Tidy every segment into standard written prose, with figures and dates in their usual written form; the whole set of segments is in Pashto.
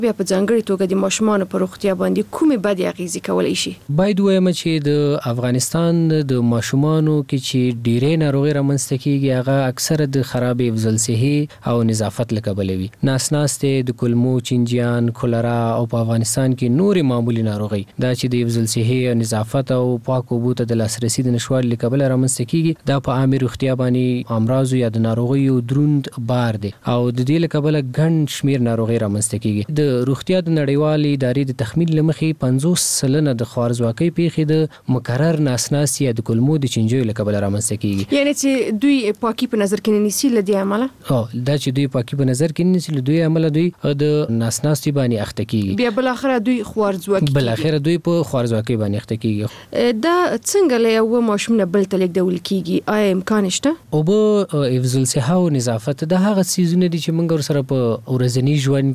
بیا په ځانګړي توګه د ماشومانو په روغتیا باندې کومې بدې اغیزې کولی شي؟ باید وایم چې د افغانستان د ماشومانو کې چې ډېرې ناروغۍ رامنځته کیږي هغه اکثره د خراب حفظ الصحي او نظافت له کبله وي. ناسناستې د کولمو چینجیان، کولرا او په افغانستان کې نورې معمولي ناروغۍ دا چې د حفظ الصحي او نظافت او پاک اوبو ته د لاسرسي د نشوالي له کبله رامنځته کیږي. دا په عامه روغتیا باندې امراض یا د ناروغیو دروند بار دی او د دې له کبله ګڼ شمیر ناروغۍ رامنځته کیږي. د روغتیا د نړیوالې ادارې د تخمین له مخې 50% د خوارزواکۍ پیښې د مکرر ناسناستي یا د کولمو د چینجیو له کبله رامنځته کیږي. یعنی چې دوی پاکي په نظر کې نه نیسي له دې عمله؟ دا چې دوی پاکي په نظر کې نه نیسي له دوی عمله دوی د ناسناستي باندې اخته کیږي. بیا بل اخره دوی خوارزواکي په خوارزواکۍ باندې اخته کیږي. دا څنګه له یو ماشوم نه بل ته لیږدول کیږي؟ آیا امکان شته؟ اوبه، حفظ الصحه او نظافت دا هغه څیزونه دي چې موږ ورسره په ورځني ژوند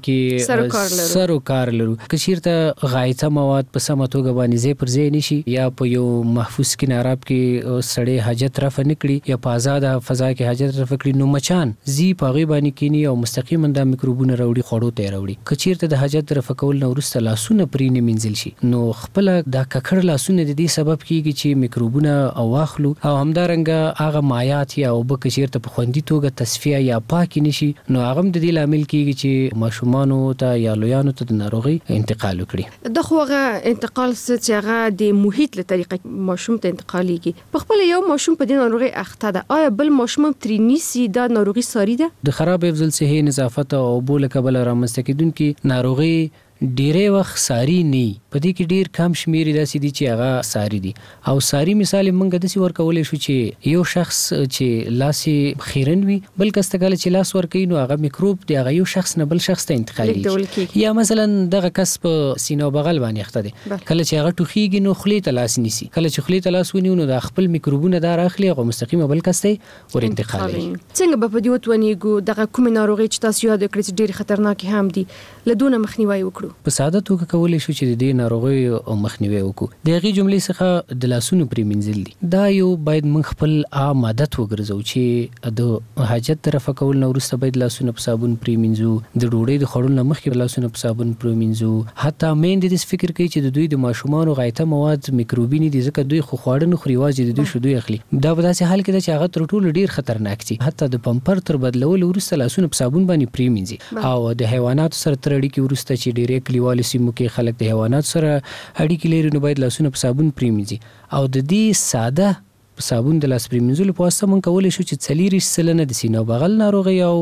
کې سر او کار لرو. که چیرته غایطه مواد په سمه توګه باندې ځای پر ځای نشي یا په یو محفوظ کناراب کې سړی حاجت رفع نه کړي یا په آزاده فضا کې حاجت رفع کړي نو مچان زی په هغې باندې کینی او مستقیما دا میکروبونه راوړي خوړو ته راوړي. که چیرته د حاجت رفع کول نه وروسته لاسونه پرې نه مینځل شي نو خپل دا ککړ لاسونه د دې سبب کیږي چې میکروبونه او واخلو او همدارنګه هغه مایات یا اوبه که چیرته په خوندي توګه تصفیه یا پاک نشي نو هغه د دې لامل کیږي چې ماشومانو ته یا لویانو ته د ناروغي انتقال وکړي. د خو هغه انتقال چې هغه د محیط له طریقې ماشوم ته انتقالیږي. په خپل یو ماشوم په دې ناروغي اخته ده، آیا بل ماشوم ترې نیسي دا ناروغي ساري ده؟ د خراب حفظ الصحي، نظافت او اوبو له کبله رامنځته کېدونکې ناروغي ډیره وخت ساری نه په دې کې ډیر کم شمیر داسې دي چې هغه ساری دي او ساری مثال موږ داسې ورکولای شو چې یو شخص چې لاسي خیرن وي بل کس ته چې لاس ورکوي نو هغه میکروب دی هغه یو شخص نه بل شخص ته انتقالېږي. یا مثلا دغه کس په سینه او بغل باندې اخته دی کله چې هغه ټوخیږي نو خولې ته لاس نیسي، کله چې خولې ته لاس ونیو نو د خپل میکروبونه دا راخلي او مستقیمه بل کس ته ور انتقالېږي. څنګه به په دې وتونیږو دغه کوم ناروغي چې تاسو یاد کړئ چې ډیر خطرناک هم دي لدونه مخنیوي وکړو؟ په ساده توګه کولای شو چې د دې ناروغیو مخنیوي وکړو. د هغې جملې څخه د لاسونو پرې مینځل دي. دا یو باید موږ خپل عام عادت وګرځو چې د حاجت رفع کول نه وروسته باید لاسونه په صابون پرې مینځو، د ډوډۍ د خوړلو نه مخکې لاسونه په صابون پرې مینځو. حتی میندې داسې فکر کوي چې د دوی د ماشومانو غایطه مواد میکروبي دي ځکه دوی خو خواړه نه خوري، یوازې د دوی شیدې اخلي. دا په داسې حال کې ده چې هغه تر ټولو ډیر خطرناک دي. حتی د پمپر تر بدلولو وروسته لاسونه په صابون باندې پرې مینځي او د حیواناتو سره تر اړیکې وروسته چې ډیرې کلیوالو سیمو کې خلک د حیوانات سره اړیکې لري نو باید لاسونه په صابون پرېمینځي او د دې ساده په صابون د لاس پرېمینځلو په واسطه موږ کولی شو چې 40% د سینه او بغل ناروغۍ او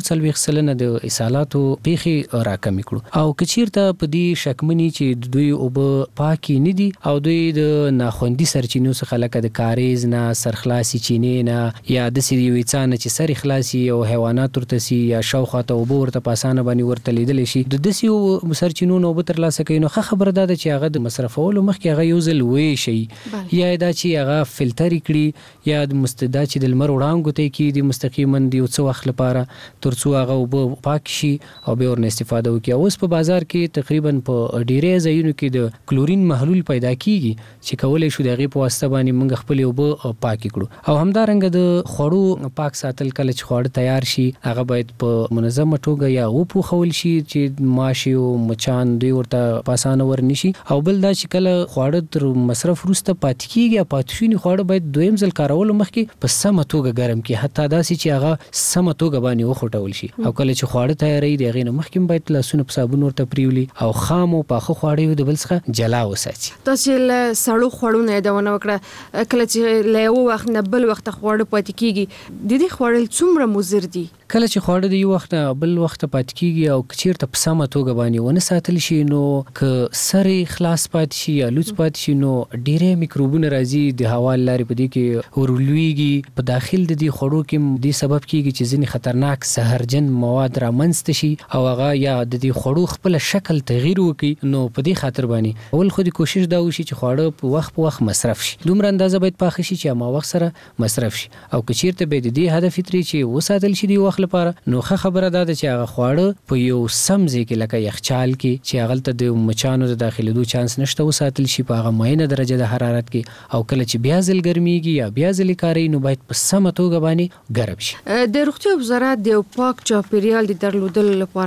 40% د اسهالاتو پیښې راکمې کړو. او که چیرته په دې شکمني چې دوی اوبه پاکې نه دي او دوی د ناخوندي سرچینو څخه لکه د کاریز نه، سرخلاصي چینې نه یا داسې یوې څاه نه چې سر خلاصي او حیوانات ورته سي یا شاوخوا ته اوبه ورته په اسانه باندې ورته لیدلی شي د داسې سرچینو نه اوبه ترلاسه کوي نو ښه خبره دا ده چې هغه د مصرفولو مخکې هغه یو ځل ویشي یا دا چې هغه فلټر کړي یا د مستدا چې د لمر وړانګو ته کېږدي مستقیما د یو څه وخت لپاره تر څو هغه اوبه پاک شي او بیا ورنه استفاده وکړي. اوس په بازار کې تقریبا په ډیرې ځایونو کې د کلورین محلول پیدا کیږي چې کولی شو د هغې په واسطه باندې موږ خپلې اوبه پاکې کړو. او همدارنګه د خوړو پاک ساتل، کله چې خواړه تیار شي هغه باید په منظمه توګه یا وپوښول شي چې ماشي او مچان دوی ورته په اسانه ورنشي. او بل دا چې کله خواړه تر مصرف وروسته پاتې کیږي یا پاتې شوي خواړه باید دویم ځل کارولو مخکې په سمه توګه ګرم کړي، حتی داسې چې هغه سمه توګه باندې وخوټول شي. او کله چې خواړه تیاروي د هغې نه مخکې باید لاسونه په صابون ورته پرېولي او خام او پاخه خواړه د بل څخه جلا وساتي. تاسې له سړو خوړو نه یادونه وکړه، کله چې له یو وخت نه بل وخت خواړه پاتې کیږي د دې خوړل څومره مضر دي؟ کله چې خواړه د یو وخت نه بل وخت پاتې کیږي او که چیرته په سمه توګه باندې ونه ساتل شي نو که سر خلاص پاتې شي یا لوڅ پاتې شي نو ډیرې میکروبونه راځي د هوا له لارې په دې کې ورلویږي. په داخل د دې خوړو کې دې سبب کیږي چې ځینې خطرناک زهرجن مواد رامنځته شي او هغه یا د دې خوړو خپل شکل تغییر وکړي. نو په دې خاطر باندې اول خو د کوشش دا وشي چې خواړه په وخت مصرف شي، دومره اندازه باید پاخه شي چې ما وخت سره مصرف شي. او که چیرته به د دې هدف ترې چې وساتل شي د وخت لپاره نو ښه خبره ده چې هغه خواړه په یو سم ځای کې لکه یخچال کې چې هغه ته د مچانو د داخلېدو چانس نشته وساتل شي په هغه معینه درجه د حرارت کې. او کله چې بیا ځل ګرمیږي یا بیا ځل کاروي نو باید په سمه توګه باندې ګرم شي. د روغتیا وزارت د پاک چاپیریال د درلودلو لپاره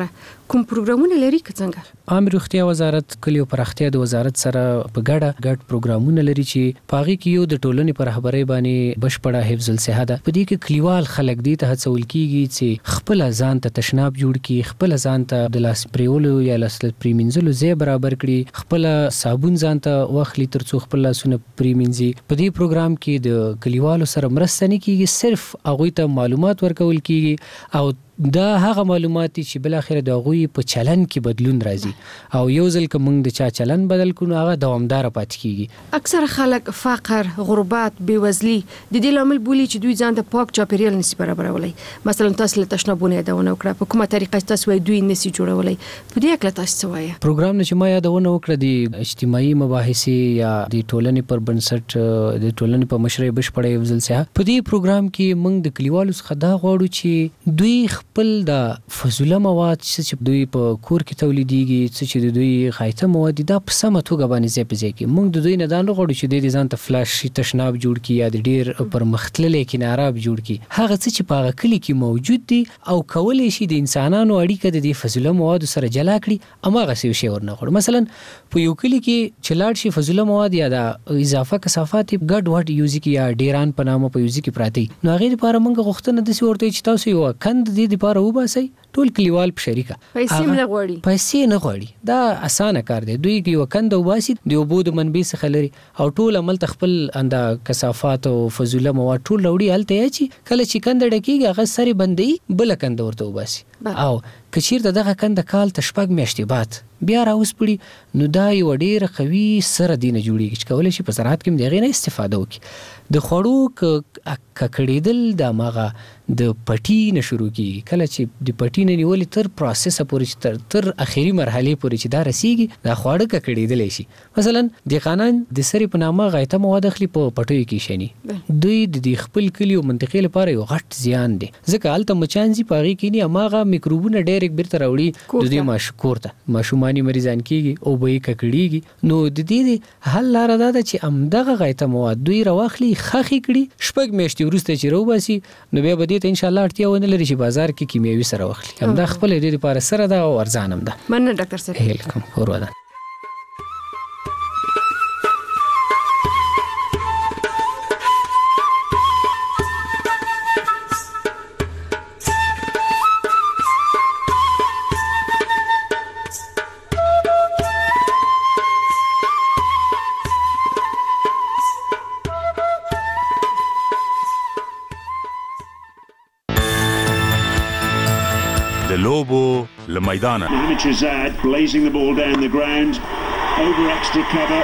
کوم پروګرامونه لري که څنګه؟ عام روغتیا وزارت کلیو پراختیا د وزارت سره په ګډ پروګرامونه لري چې پاغي کې یو د ټولنې پر رهبرۍ باندې بشپړه حفظ الصحه ده. په دې کې کلیوال خلک دي ته هڅول کیږي چې خپل ځان ته تشناب جوړ کړي، خپل ځان ته د لاس پریولو یا لاس پریمنځلو ځای برابر کړي، خپل صابون ځان ته واخلي ترڅو خپل لاسونه پریمنځي. په دې پروګرام کې د کلیوالو سره مرسته نه کیږي، صرف هغه ته معلومات ورکول کیږي او دا هغه معلومات چې بل اخر د غوي په چلن کې بدلون راځي او یو ځل کوم د چا چلن بدل کونو هغه دوامدار پاتې کیږي. اکثر خلک فقر، غربت، بیوزلی د دې لامل بولي چې دوی ځان ته پاک چاپیریال نشي برابرولای. مثلا تاسو له تشنابونه یادونه وکړه، په کومه طریقه تاسو دوی نشي جوړولای. په دې اړه تاسو څه وایي؟ پروګرام چې ما یادونه وکړه د اجتماعي مباحثې یا د ټولنې پر بنسټ د ټولنې په مشرۍ بشپړه حفظ الصحه په دې پروګرام کې موږ د کلیوالو څخه دا غواړو چې دوی خپل د فضوله مواد چې دوی په کور کې تولیديږي، چې دوی غایطه مواد دا په سمه توګه باندې ځای کې موږ د دوی نه دا غواړو چې د ځان ته فلاش تشناب جوړ کړي یا د ډیر پرمختللې کناراب جوړ کړي. هغه څه چې په کلی کې موجود دي او کولای شي د انسانانو اړیکه د دې فضوله مواد سره جلا کړي، اماغه څه شی ورنه غواړو. مثلا په یو کلی کې چلاړ شي فضوله مواد یا د اضافه کثافات ګډ وډ یوزي کې یا ډیران په نامه په یوزي کې پراته، نو هغه لپاره موږ غوښتنه د سی ورته چې تاسو یو کند دې لپاره وباسي، ټول کلیوال په شریکه پیسې نه غواړي. دا اسانه کار دی. دوی یو کند وباسي د اوبو د منبع څخه لري او ټول عمل تخپل انده کثافات او فضوله مواد ټول وړي الته چې کله چې کند ډکیږي هغه سری بندي بل کند ورته وباسي او کچیر دغه کند کال تشپګ میاشتې بعد بیا راوسپړي، نو دا یو ډیر قوي سره دینه جوړیږي چې کولای شي په زراعت کې دغه نه استفاده وکړي. د خوړو ککړېدل د ماغه د پټی نه شروع کیږي، کله چې د پټی نه نیولې تر پروسس پورې تر اخیری مرحله پورې چې دا رسیږي دا خواړه ککړېدل شي. مثلا د قانون د سری په نامه غایطه مواد اخلي په پټیو کې شنی، دوی د خپل کلی او منطقې لپاره یو غټ زیان دی، ځکه الته مچانزي پاغي کې نه ماغه میکروبونه ډایرک بیرته راوړي د دې ماشکورته ماشومانی مریضان کیږي او به ککړیږي. نو د دې حل لار دا ده چې امدغه غایطه مواد دوی راوخلي خخي کړي، شپږ میاشتې وروسته چې روباسي نو بیا به دې ته ان شاء الله اړتیا ونه لري چې بازار کې کیمیاوي سره واخلي. همدا خپل دې لپاره سره دا او ارزان هم ده. مننه ډاکټر صاحب. ویلکم. ورته Lobo le Maidana. Zad blazing the ball down the ground over extra cover.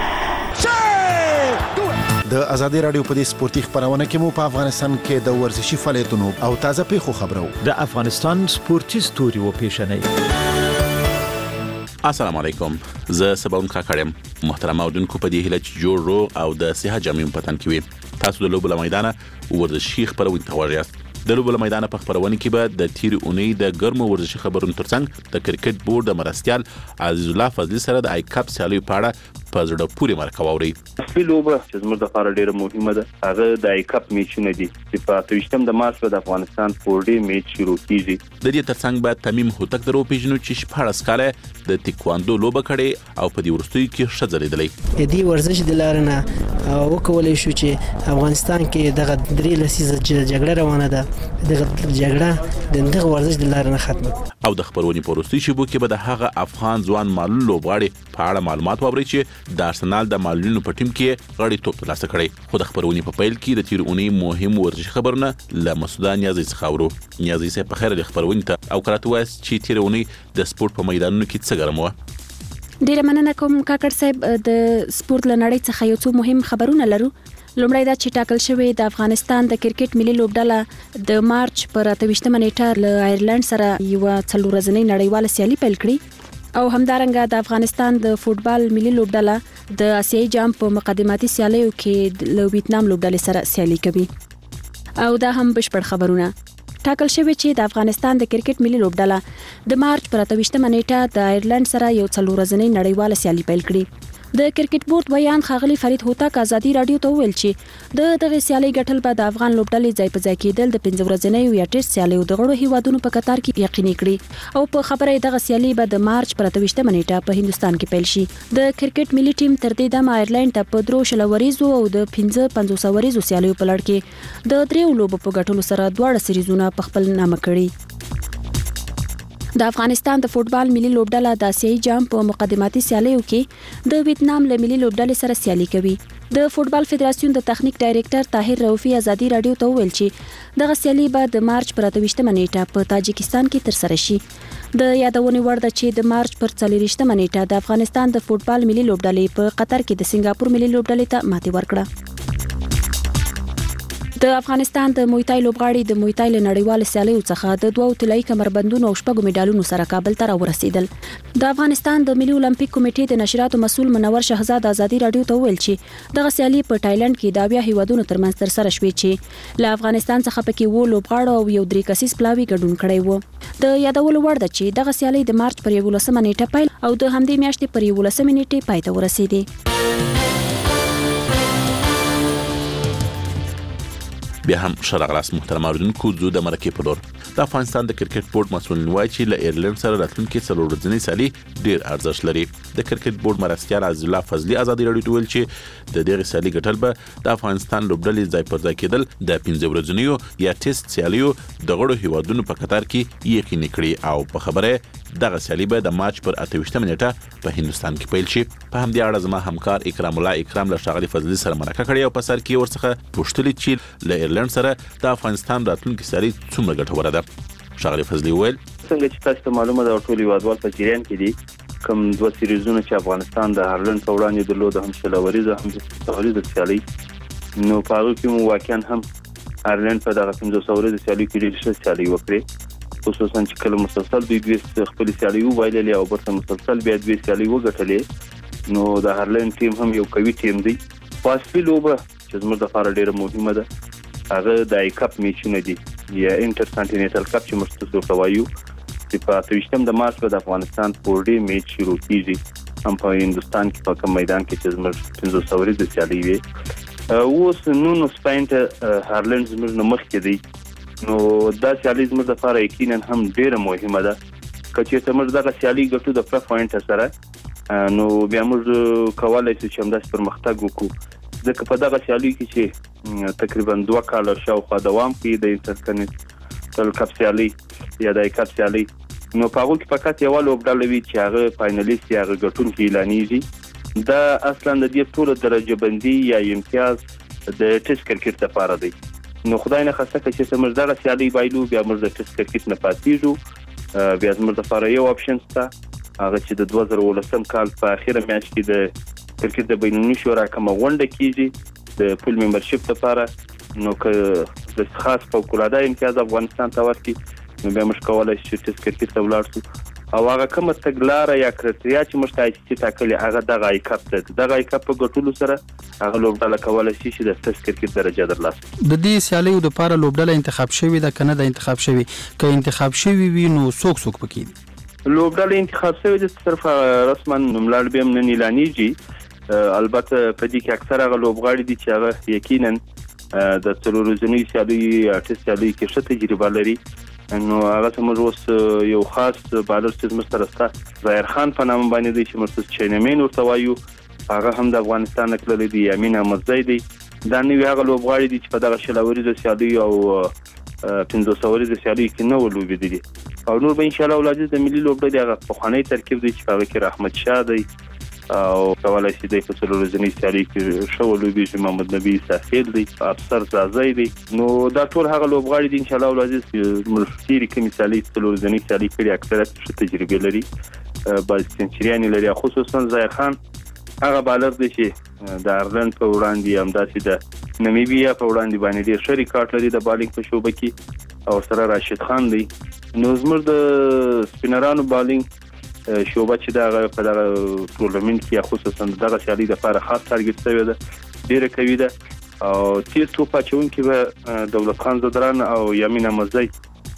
د ازادي رادیو په دې سپورتي خبرونه کې مو په افغانستان کې د ورزشي فعالیتونو او تازه پیښو خبرو د افغانستان سپورتي ستوري و پیښنې. السلام علیکم، زه سباون کاکړم. محترم اودونکو په دې هیله چې جوړ رو او د صحه جامع پتن کې وي. تاسو د لوبو له میدانه ورزشي خبرونه توغیاست. د لوبو له میدانه په خبرونه کې به د تیر اونۍ د ګرمو ورزشي خبرونو ترڅنګ د کرکټ بورډ د مرستيال عزیز الله فضلی سره د آی کپ سیالیو په اړه په زړه پورې مرکه واوري. په لوبه چې زموږ لپاره ډیره مهمه ده هغه د آی کپ میچونه دي چې په 28 د مارچ د افغانستان فورډي میچ شروع کیږي. د دې ترڅنګ به تمیم هوتک درو پیژنو چې 14 کاله د تکواندو لوبه کړي او په دې ورستۍ کې شځلېدلې. د دې ورزش د لارنه وکولای شو چې افغانستان کې دغه درې لسیزه جګړه روانه ده، دغه جګړه دغه ورزش د لارنه ختمه. او د خبرونې په ورستۍ شیبو کې به د هغه افغان ځوان معلول لوبغاړي په اړه معلومات واوري چې د ارسنال د معلولینو په ټیم کې غړي توپ ترلاسه کړي. خو د خبرونې په پیل کې د تیر اونۍ مهم ورزشي خبرونه له مسعود نیازی څخه اورو. نیازی صاحب په خیر د خبرونې ته او کراته وایي چې تیر اونۍ د سپورت په میدانونو کې څه ګرم و. ډیره مننه کوم کاکړ صاحب. د سپورت لنړۍ څخه یو څو مهم خبرونه لرو. لومړی دا چې ټاکل شوی د افغانستان د کرکټ ملي لوبډله د مارچ پر 28 نیټه له آیرلند سره یو څلور ورځنۍ نړیواله سیالي پیل کړي او همدارنګه د افغانستان د فوتبال ملي لوبډله د آسیایي جام په مقدماتي سیالیو کې له ویتنام لوبډلې سره سیالي کوي. او دا هم بشپړ خبرونه. ټاکل شوی چې د افغانستان د کرکټ ملي لوبډله د مارچ پر 28 نیټه د آیرلند سره یو څلور ورځنۍ نړیواله سیالي پیل کړي د کرکټ بورډ بیان ښاغلي فرید هوتک ازادي رادیو ته وویل چې دغه سیالي ګټل به د افغان لوبډلې ځای په ځای کېدل د 15 ورځې یا ټیسټ سیالیو د غړو هیوادونو په قطار کې یقیني کړي او په خبره دغه سیالي به د مارچ پر 28 نیټه په هندستان کې پیل شي. د کرکټ ملي ټیم تر دې دمه آیرلند ته په 3 وریزو او د 15 وریزو سیالیو په لړ کې د 3 لوبو په ګټلو سره دواړه سریزونه په خپل نامه کړي. د افغانستان د فوټبال ملي لوبډله د آسیایي جام په مقدماتي سیالیو کې د ویتنام له ملي لوبډلې سره سیالي کوي. د فوټبال فدراسیون د تخنیک ډایریکټر طاهر رؤفي ازادي رادیو ته وویل چې دغه سیالي به د مارچ پر 28 نیټه په تاجکستان کې ترسره شي. د یادونې وړ ده چې د مارچ پر 40 نیټه د افغانستان د فوټبال ملي لوبډلې په قطر کې د سنگاپور ملي لوبډلې ته ماتې ورکړه. د افغانستان د موی تای لوبغاړي د موی تای له نړیوال سیالیو څخه د 2 طلایي کمربندونو او 6 میډالونو سره کابل ته راورسېدل. د افغانستان د ملي اولمپیک کمیټې د نشراتو مسؤل منور شهزاد ازادي رادیو ته ویل چې دغه سیالي په تایلند کې د 20 هیوادونو ترمنځ ترسره شوې چې له افغانستان څخه پکې وو لوبغاړو او یو 3 کسیز پلاوی ګډون کړی وو. د یادولو وړ ده چې دغه سیالي د مارچ پر 11 نیټه پیل او د همدې میاشتې پر 11 نیټه پای ته ورسېده. بیا هم شرغلاس محترم اوریدونکو زو د مرکې په لور د افغانستان د کرکټ بورډ مسؤلین وایي چې له ایرلند سره راتلونکي 4 ورځې سیالي ډیر ارزښت لري. د کرکټ بورډ مرستیال عزیز الله فضلي ازادي رادیو ته ویل چې د دغه سیالي ګټل به د افغانستان لوبډلې ځای پر ځای کېدل د 15 ورځې یا ټیسټ سیالیو د غړو هیوادونو په قطار کې یقیني کړي او په خبره دغه سیالي به د مارچ پر 28 نیټه په هندستان کې پیل شي. په همدې اړه زما همکار اکرام الله اکرام له ښاغلي فضلي سره مرکه کړې او په سر کې ورڅخه پوښتنه چې له ایرلند سره د افغانستان راتلونکي سیالي څومره ګټوره ده. ښاغلي فضلي وویل څنګه چې تاسو ته معلومه ده ټول هیوادوال په جریان کې دي کوم 2 سیریزونه چې افغانستان د هارلند په وړاندې درلود هم شلوريزه هم سوریزه سیالي نو په هغه کې مو واقعا هم هارلند په دغه 15 سوریزه سیالي کې ډېر سیالي وکړي خصوصا چې کله مسلسل دوی خپل سیالي وایلې او برته مسلسل بیا دوی سیالي وګټلې نو د هارلند ټیم هم یو قوي ټیم دی. فاصله لوبه چې زموږ لپاره ډېره مهمه ده هغه د آی کپ میچونه دي یا انټر کانټیننټل کپ چې موږ تاسو وایو چې په 28 د مارچ په افغانستان پورډي میچ شروع کیږي هم په هندستان کې په کوم میدان کې چې زموږ 15 ورځې سیالي وي اوس نو سپاینټ هارلند زموږ مخ کې دی نو دا سیالي زموږ لپاره یقینا هم ډیره مهمه ده کچې ته موږ دغه سیالي ګټو د پره پوینټ سره نو بیا موږ کولای شو چې همداس پرمختګ وکړو ځکه په دغه سیالي کې چې تقریبا 2 کال شاوخوا دوام کوي د انټرکنټیننټل کپ سیالي یا د کپ سیالي نو په هغه کې فقط یو لوبډله وی چې هغه فائنلیست یا غټونکي اعلانېږي دا اصلا د دې ټول درجه بندي یا امتیاز د ټیسټ کرکټ لپاره دی نو خدای نه خاصه چې موږ دغه سیالي بایلو بیا موږ د ټیسټ کرکټ نه پاتېږو بیا موږ لپاره یو اپشن شته هغه چې د 2019 کال په اخیره میاشت کې د کرکټ د بینالمللي شورا کوم غونډه کیږي د فول ممبرشپ لپاره نو که د خاص فوق‌العاده امتیاز افغانستان ته ورکړي نو بیا موږ کولای شو چې کرکټ ته ولاړ شو او هغه کومه تګلاره یا کرټریا چې موږ ته چې ټاکلي هغه دغه آی کپ ته دغه آی کپ په ګټلو سره هغه لوبډله کولای شي چې د ټیسټ کرکټ درجه درلاسه د دې سیالیو د لپاره لوبډله انتخاب شوی د کنه د انتخاب شوی که انتخاب شوی وي نو څوک پکې دي لوبډله انتخاب شوی د صرف رسما نوملړ به من اعلانېږي البته په دې کې اکثره هغه لوبغاړي دي چې هغه یقینا د تلویزیونی سیالي ارتست سیالي کې ښه تجربه لري نو هغه موږ اوس یو خاص بالر چې مسترسته ظاهر خان په نامه باندې دی چې مرتضی چینمین ورته وایو هغه هم د افغانستان کله دی امین احمدزی دی دا نوی هغه لوبغاړي دي چې په دغه شلوري سیالي او 15 ورځې سیالي کې نو لوبېدلي او نور به ان شاء الله ولادي د ملي لوبډلې هغه په خوانی ترکیب دی چې هغه کې رحمت شاه دی او کولای شي د فسلورزنی سیالي کې شو لوبي محمد نبی ساحل دی افسر زازی دی نو دا ټول هغه لوبغاړي دي ان شاء الله ولادي مرشتي کې مثالي فسلورزنی سیالي کې اکثریت تجربه لري باز سنچریانی لري خصوصا ظاهر خان هغه بالر دی چې د ایرلند په وړاندې همداسې د نمیبیا په وړاندې باندې ډېر ښه ریکارډ لري د بالینګ په شوبه کې او سره راشد خان دی نو زموږ د سپینرانو بالینګ شوبه چې دا په دغه ټورنمنت کې خصوصا دغه سیالي د لپاره خاص ټارګټ شوی ده ډېر قوي ده او تیر توپ اچونکي به دولت خان زدران او یامین احمدزی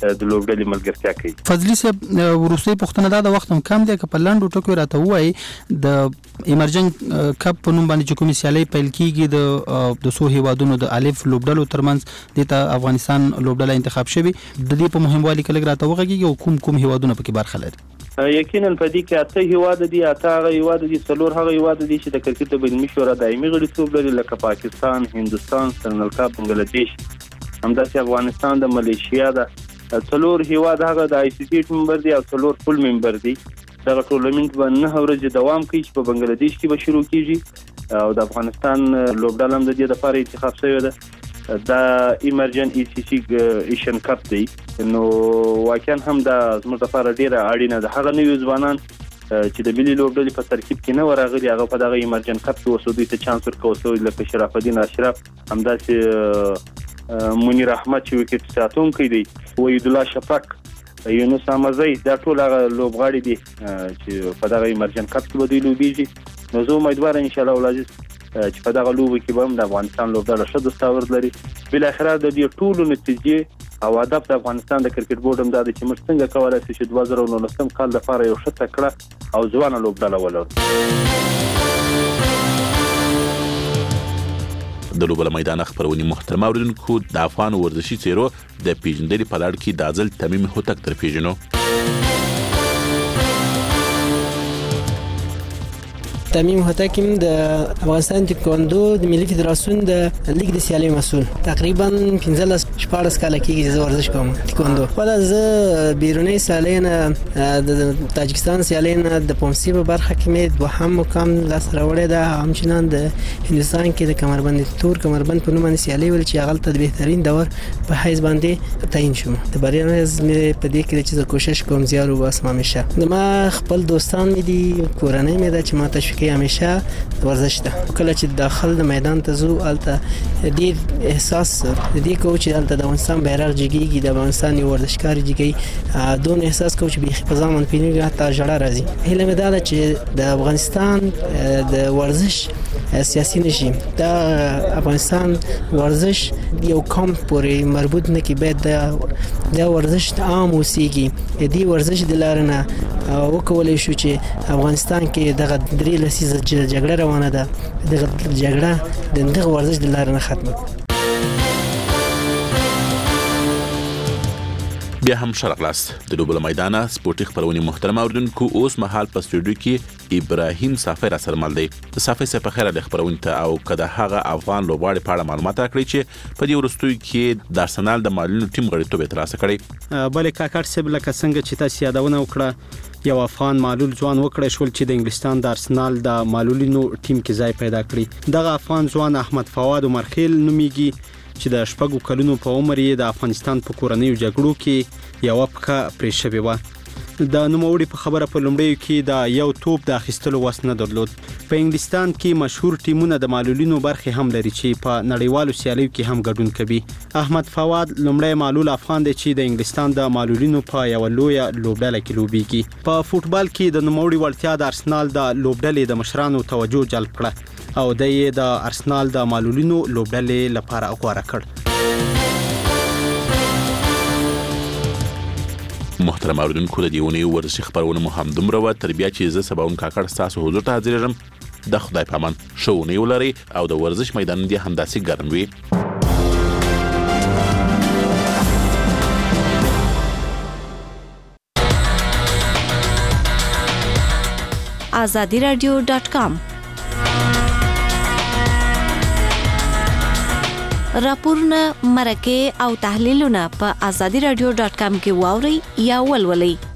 د لوبډلې ملګرتیا کوي. فضلی صاحب وروستي پښتنه دا د وخت هم کم دی که په لاندو ټکو راته وایي د ایمرجنګ کپ په نوم باندې چې کومې سیالۍ پیل کیږي د څو هیوادونو د الف لوبډلو ترمنځ د افغانستان لوبډله انتخاب شوی د دې په مهموالي کې لږ راته وغږیږي او کوم هیوادونه پکې برخه لري؟ یقینا په دې کې اته هیواد دي، اته هغه هیواد دي، څلور هغه هیواد دي چې د کرکټ بین المللي دایمي غړیتوب لري لکه پاکستان، هندستان، سریلانکا، بنگلاديش، همداسې افغانستان د ملیشیا د څلور هیواد هغه د آی سی ټي ممبر دي او څلور فل ممبر دي. دغه ټورنمنت به 9 ورځې دوام کوي چې په بنگلاديش کې به شروع کیږي او د افغانستان لوبډله هم د دې لپاره انتخاب شوی ده. د ایمرجن ای سی سی ایشن کپ دی، نو واقعا هم د زموږ لپاره ډیره اړینه ده. هغه نوی ځوانان چې د ملي لوبډلې په ترکیب کې نه ورغلي هغه په دغه ایمرجن کپ کې وسودي ته چانس ورکوي لکه شرف الدین اشرف، همداسې منیر احمد چې وکټ ساتونکی دی، وحید الله شفق، یونس امزی، دا ټول هغه لوبغاړي دي چې په دغه ایمرجن کپ کې به دوی لوبیږي. نو زه امیدوار ان شاء الله ولازم چې په دغه لوبو کې به هم د افغانستان لوبډله ښه دستاورد لري. بل اخره د دې ټولو نتیجې او هدف د افغانستان د کرکټ بورډ هم دا دی چې موږ څنګه کولای شو چې 2019 کال لپاره یو ښه تکړه او ځوانه لوبډله ولرو. د لوبله میدان خبرونې محترم اوریدونکو، د افغان ورزشي څیرو د پیژندنې په لړ کې د ځل تمیم هوتک تر پیژنو. تمیم هوتک د افغانستان تکواندو د ملي فدراسیون د لیګ د سیالۍ مسؤل تقریبا 15-14 کال کېږي چې ورزش کوم تکواندو. خپل زه بیرونی سیالۍ نه د تاجکستان سیالۍ نه د پومسی په برخه کې مې دوهم مقام لاس راوړی ده. همچنان د هندستان کې د کمربند تور کمربند په نوم باندې سیالۍ ول چې هغه ته د بهترین دور په حیث باندې تعین شوم. د بریا مې په دې کې چې کوشش کوم زیار وباسم همیشه. ما خپل دوستان مې دي، کورنۍ مې ده چې ما تشویق همیشه ورزش ده. کله چې داخل د میدان ته زو الته دې احساس دې کو چې الته د افغانستان بیرغ جګیږي، د افغانستان ورزشکار جګي، دون احساس کو چې به په ځامن پیږي حتی جړه راځي. هله مې دا چې د افغانستان د ورزش سیاسي نشي، د افغانستان ورزش یو کم پورې مربوط نه کی، باید د ورزش عام اوسېږي. دې ورزش د لارنه وکولای شو چې افغانستان کې دغه درې لسیزه جګړه روانه ده، دغه جګړه د دغه ورزش د لارې نه ختمه. بیا هم شرقلاس د لوبله میدان سپورتي خبرونې محترم اوریدونکو، اوس مهال په سټوډیو کې ابراهیم صافی را سره مل دی. صافی صاحب په خیره د خبرونې ته او کده هغه افغان لوبغاړي په اړه معلومات راکړي چې په دې وروستیو کې د ارسنال د معلولینو ټیم غړیتوب ترلاسه کړی. بلې کاکړ صاحب لکه څنګه چې تاسو یادونه وکړه، یو افغان معلول ځوان وکړی شول چې د انګلستان د ارسنال د معلولینو ټیم کې ځای پیدا کړی. دغه افغان ځوان احمد فواد عمرخیل نومیږي چې د شپږو کلونو په عمر یې د افغانستان په کورنیو جګړو کې یو پخه پرې شوی و. د نوموړي په خبره په لومړیو کې د یو توپ د اخیستلو وس نه درلود. په انګلستان کې مشهور ټیمونه د معلولینو برخې هم لري چې په نړیوالو سیالیو کې هم ګډون کوي. احمد فواد لومړی معلول افغان دی چې د انګلستان د معلولینو په یو لویه لوبډله کې لوبیږي. په فوټبال کې د نوموړي وړتیا د ارسنال د لوبډلې د مشرانو توجه جلب کړه او د یې د ارسنال د معلولینو لوبډلې لپاره غوړه کړ. محترم اوریدونکو، د دیونی ورزشي خبرونه مو هم دومره و. تر بیا چې زه سباون کاکړ ستاسو حضور ته حاضرېږم. د خدای پامان ښوونې ولرئ او د ورزش میدان دې همداسې ګرم وي. azadiradio.com راپورونه، مرکې او تحلیلونه په azadiradio.com کې واورئ یا ولولئ.